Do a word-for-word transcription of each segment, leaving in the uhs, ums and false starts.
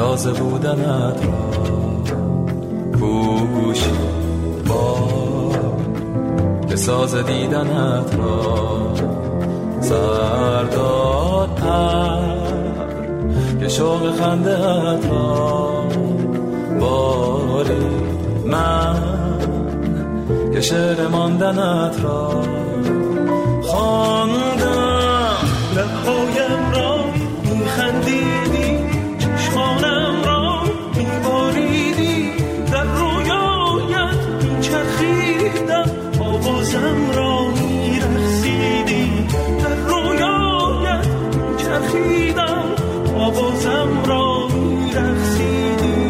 راز بودنت را پوشی با که ساز دیدنت را سرداد پر که شوق خنده‌ات را باری من که شعر ماندنت را خواندم. لبهایم را میخندیدی، چشمانم را میباریدی، در رویایت میچرخیدم، آوازم را میرقصیدی، در رویایت میچرخیدم، آوازم را میرقصیدی.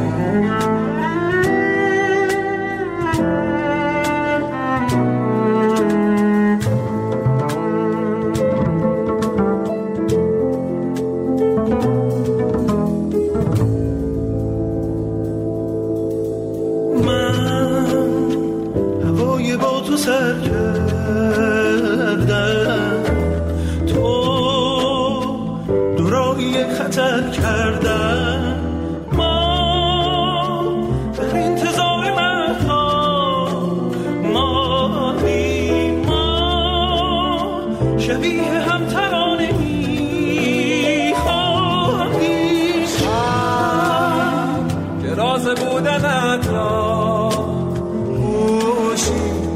سر کردم تو دورایی خطر کردم، ما در انتظار مردها مادیم، ما شبیه هم ترانه می خواهیم که راز بودنت را پوشیم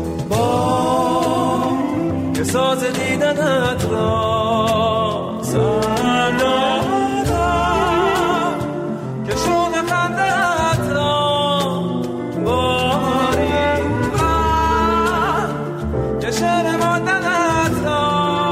که ساز دیدنت را سردادم، که شوق خنده‌ات را باری من که شعر ماندنت را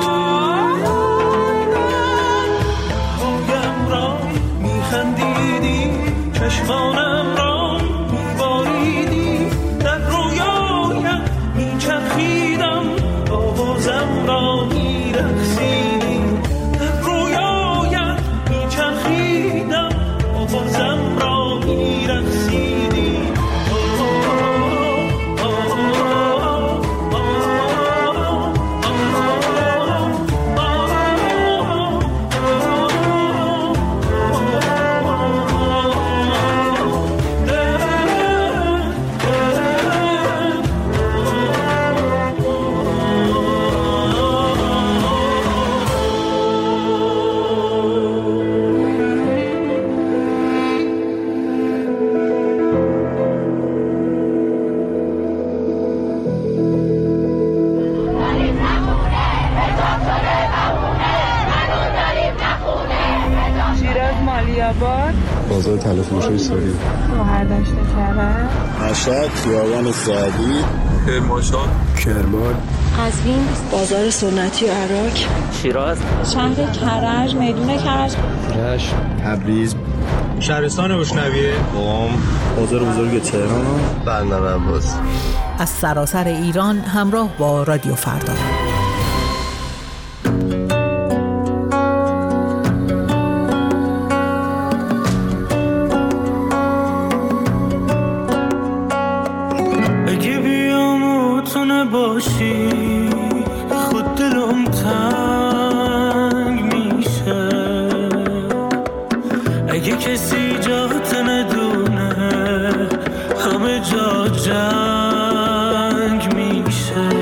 پایم را میخندیدی، چشمانم را میباریدی، در رویایم میچرخیدم، آوازم را میرقصیدی، در رویایت میچرخیدم، آوازم را میرقصیدی. بازار تلفروشی سوری، مهردشت کرد، مشهد، خیابان سعدی، کرمانشاه، کرمان، قزوین، بازار سنتی و عراق، شیراز، شهر کرج، میدون کرج، رشت، تبریز، شهرستان بشنویه، قم، بازار بزرگ تهران، بندر عباس. از سراسر ایران همراه با رادیو فردا. باشی خود دلم تنگ میشه، اگه کسی جات ندونه همه جا جنگ میشه،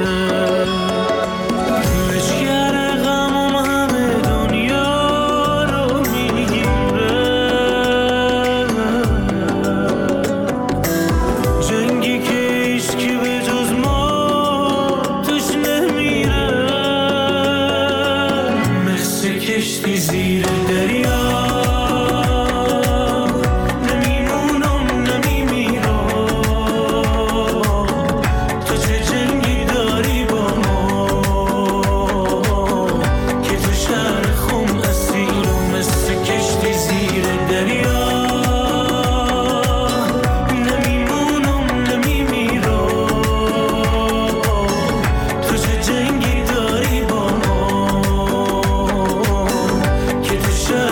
لشگر غمم همه دنیا رو میگیره، جنگی که هیچکی به جز ما کشتی زیر دریا نمیمونم نمیمیرم، تو چه جنگی داری با ما که تو شهر خم اسیرم، مثل کشتی زیر دریا نمیمونم نمیمیرم، تو چه جنگی داری با ما که تو شهر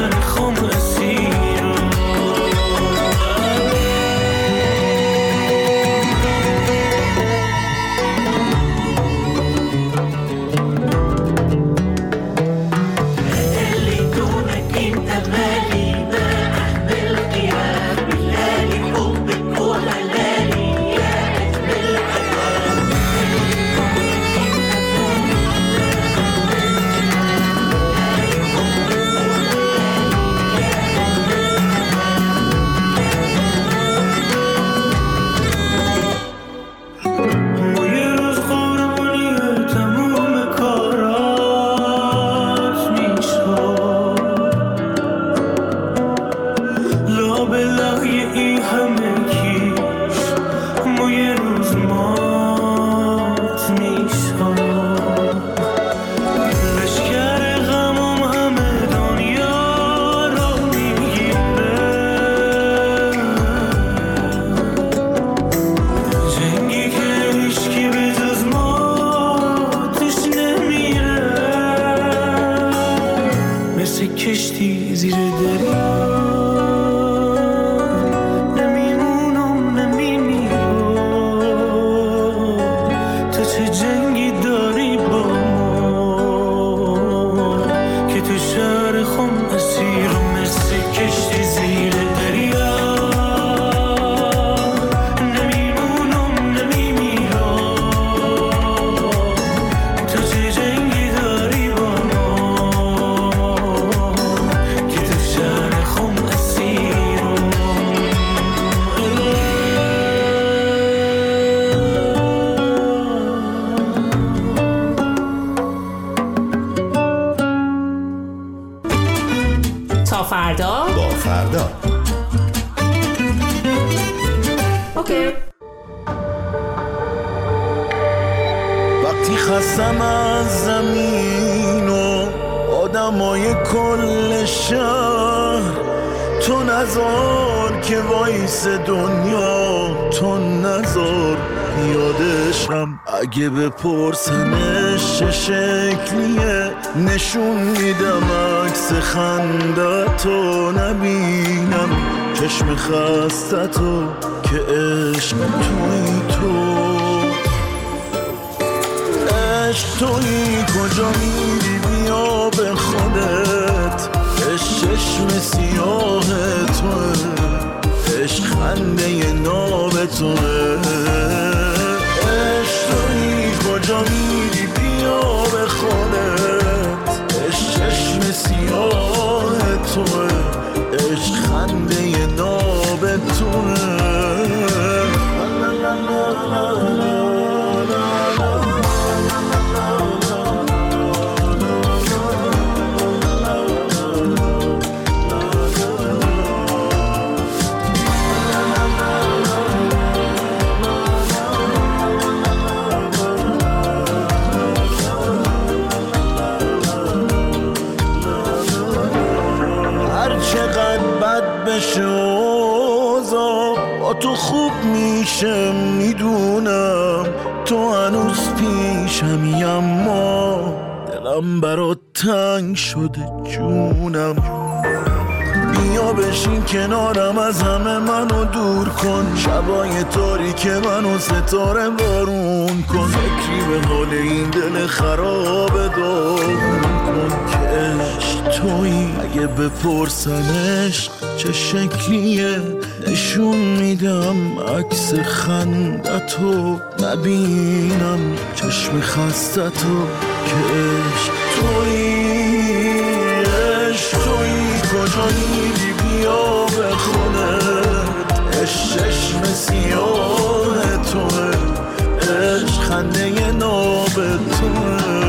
وقتی خستم از زمین و آدمای کل شهر، تو نذار که وایس دنیا، تو نذار یادشم. اگه بپرسنش چه شکلیه نشون میدم عکس خندتو، نبینم چشم خستتو که عشق توی تو. عشق توی کجا میری بیا به خودت، عشق چشم سیاه توه، عشق خنده ناب توه. عشق توی کجا میری بیا به خودت، عشق چشم سیاه توه، عشق خنده ناب توه. با تو خوب میشه میدونم، تو هنوز پیشمی اما دلم برات تنگ شده جونم. بیا بشین کنارم از همه منو دور کن، شبای تاریک منو ستاره بارون کن. فکری به حال این دل خراب داغون کن که عشق تویی. اگه بپرسنش چه شکلیه نشون میدم عکس خندتو، نبینم چشم خستتو که عشق تویی. عشق تویی کجا میری بیا به خودت، عشق چشم سیاه توه، عشق خنده ناب توه.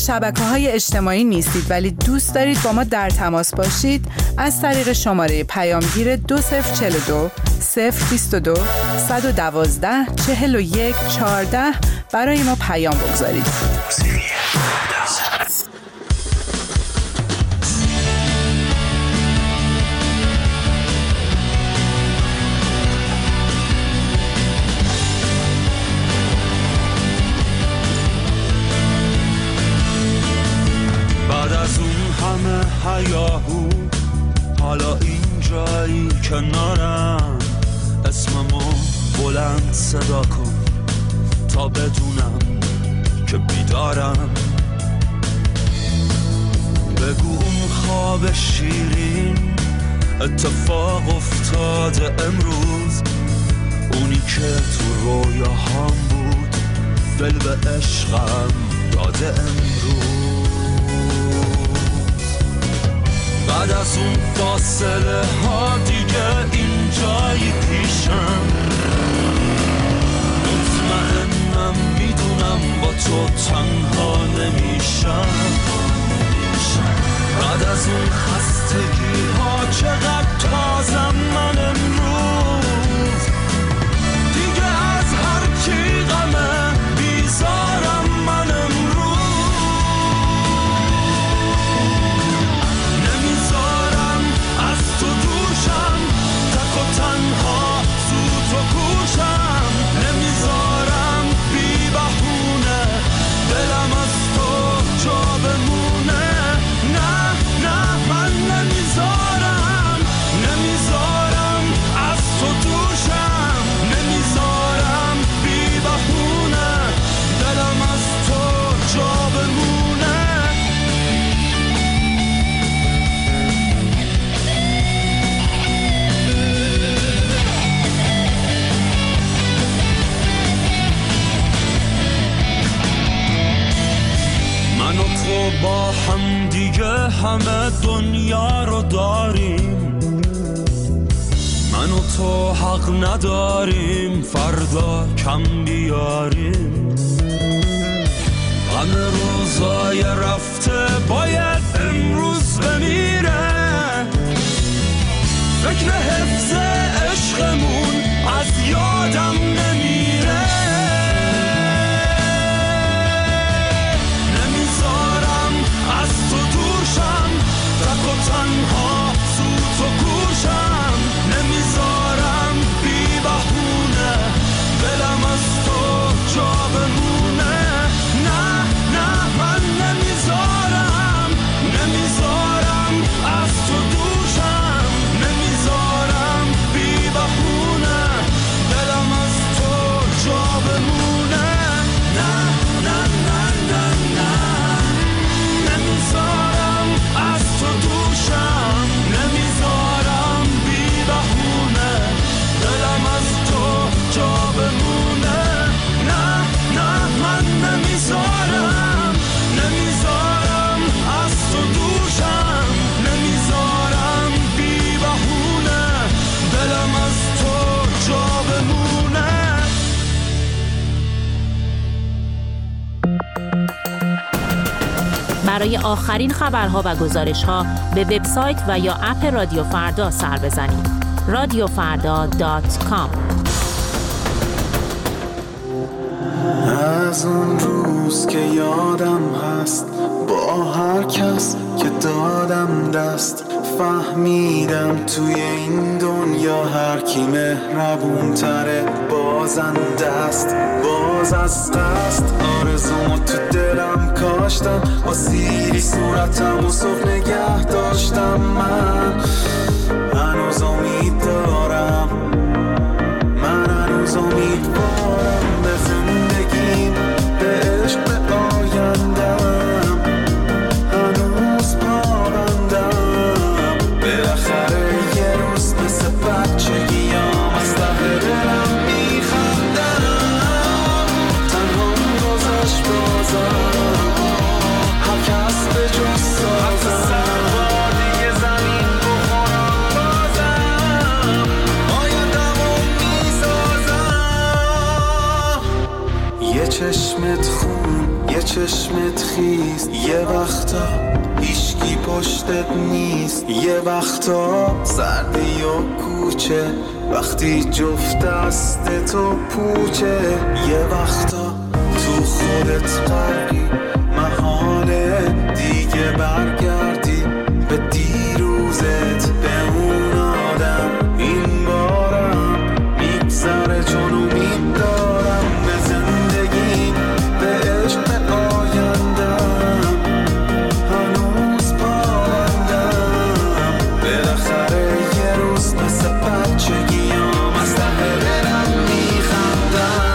شبکه‌های اجتماعی نیستید ولی دوست دارید با ما در تماس باشید، از طریق شماره پیامگیر دو صفر چهل و دو صفر بیست و دو صد و دوازده چهل و یک چهارده برای ما پیام بگذارید. بعد از اون همه هیاهو حالا این جایی کنارم، اسممو بلند صدا کن تا بدونم که بیدارم. بگو اون خواب شیرین اتفاق افتاده امروز، اونی که تو رویاهام بود دل به عشقم داده امروز. بعد از اون فاصله ها دیگه این جایی پیشم، مطمئنم میدونم با تو تنها نمیشم. بعد از اون خستگی ها چقدر تازم من امروز، دیگه از هر کی غمه بیزارم من امروز. نمیذارم از تو دوشم، تک و تنها سوت و کوشم. نمیذارم بی بهونه دلم از تو جا بمونه. نه نه من نمیذارم، نمیذارم از تو دوشم. نمیذارم بی بهونه دلم از تو جا بمونه. من و تو با هم دیگه همه دنیا رو داریم، من و تو حق نداریم فردا کم بیاریم. غم روزای رفته باید امروز بمیره، فکر حفظ عشقمون از یادم نمیره. نمیذارم از تو دوشم، تک و تنها سوت و کوشم. نمیذارم بی بهونه دلم از تو جا بمونه. نه نه من نمیذارم، نمیذارم از تو دوشم. نمیذارم بی بهونه دلم از تو جا بمونه. نه نه نه نه نه نمیذارم از تو دوشم. نمیذارم بی بهونه دلم از تو جا بمونه. نه نه من نمیذارم، نمیذارم از تو دوشم. نمیذارم بی بهونه دلم از تو جا بمونه. برای آخرین خبرها و گزارش‌ها به وبسایت و یا اپ رادیو فردا سر بزنید. رادیو فردا دات کام. از اون روز که یادم هست با هر کس که دادم دست، فهمیدم توی این دنیا هر کی مهربون تره بازنده است. باز از قصد آرزومو تو دلم کاشتم، با سیری صورتم و صبح نگه داشتم. من هنوز امید دارم، من هنوز امیدوارم به زندگیم، به عشق، به آیندم. هنوز پابندم، بالاخره یه روز مثل بچگیام از ته دلم میخندم. تنها گذشت بازم، هر کس به جز سازم. چشمت خیست، یه وقتا هیچکی پشتت نیست، یه وقتا سردی و کوچه وقتی جفت دست تو پوچه، یه وقتا تو خودت غرقی محاله دیگه برگردی به دیروزت، به اون آدم این بارم میگذره چون امید دارم به زندگی، به عشق آیندم هنوز پایندم، بالاخره یه روز مثل بچگیام از ته دلم میخندم.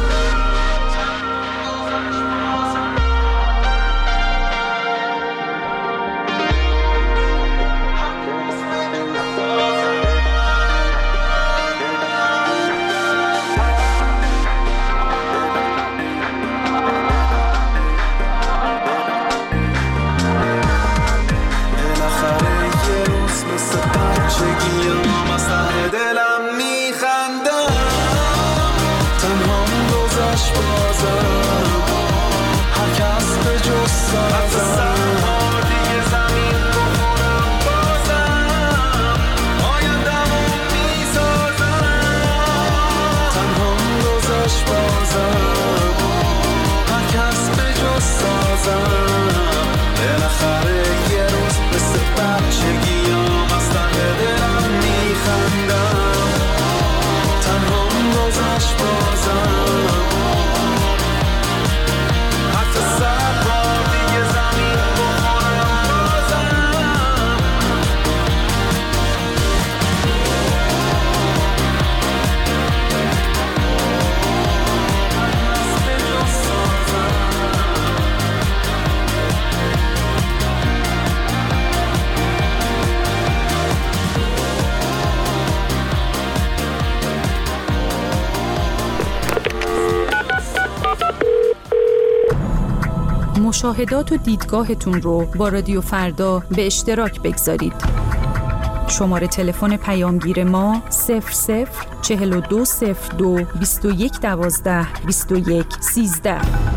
مشاهدات و دیدگاهتون رو با رادیو فردا به اشتراک بگذارید. شماره تلفن پیامگیر ما صفر صفر چهل و دو صفر دو بیست و یک دوازده بیست و یک سیزده.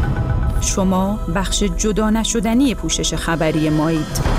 شما بخش جدا نشدنی پوشش خبری مایید.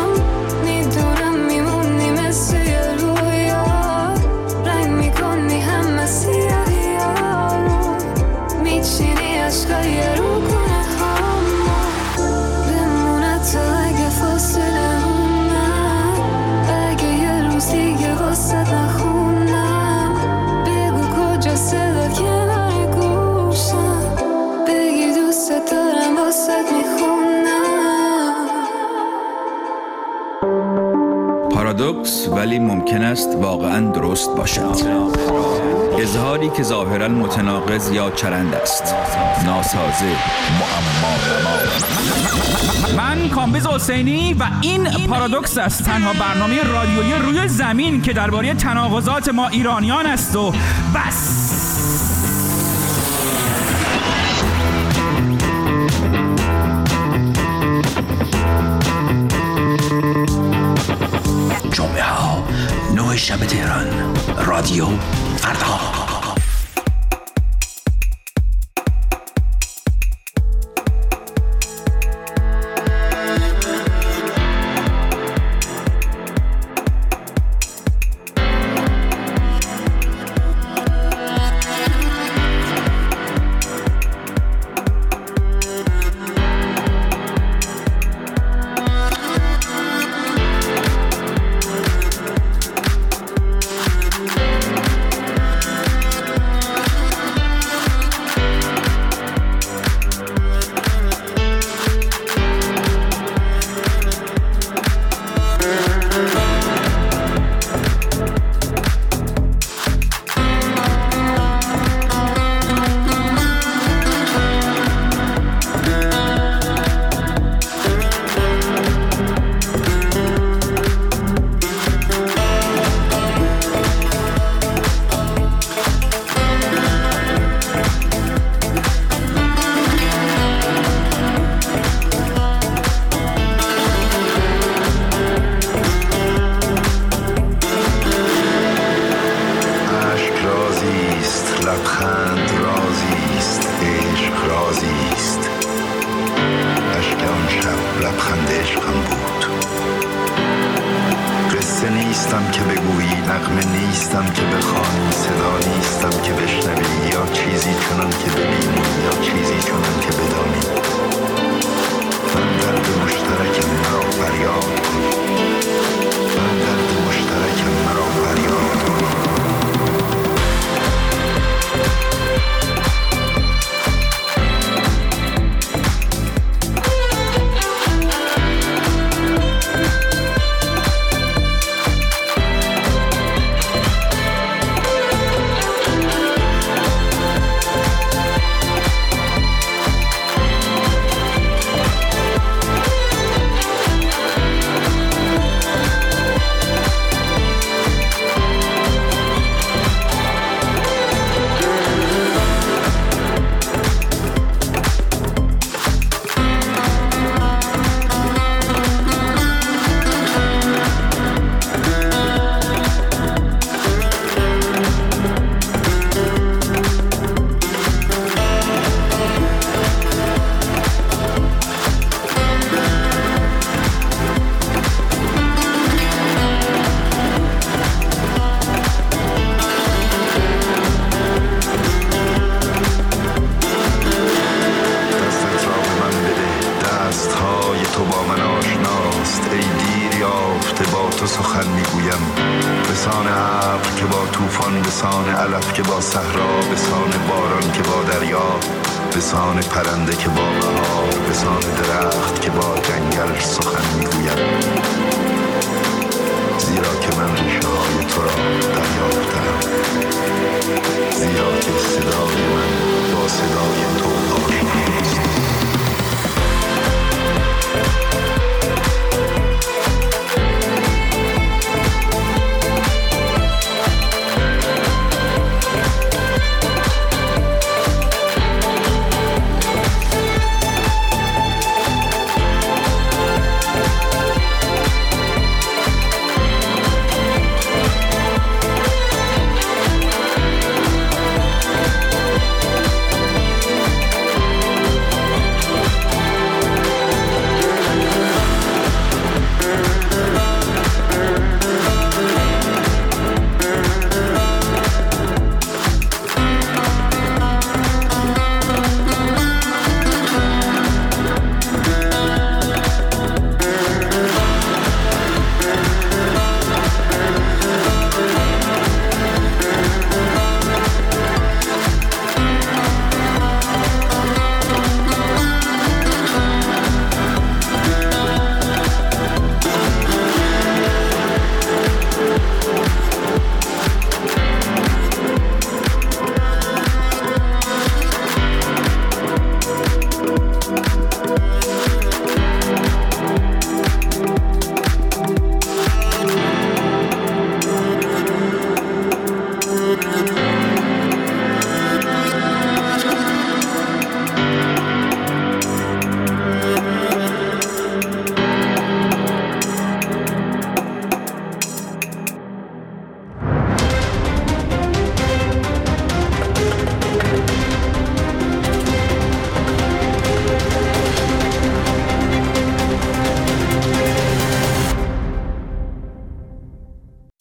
میدونم میمونی مثل یه رویا، رنگ میکنی است ولی ممکن است واقعاً درست باشد. اظهاری که ظاهراً متناقض یا چرند است. ناسازه، معما. من کامبیز حسینی و این پارادوکس است، تنها برنامه رادیویی روی زمین که درباره تناقضات ما ایرانیان است و بس. جمعه ها نه شب تهران، رادیو فردا.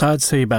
حادثه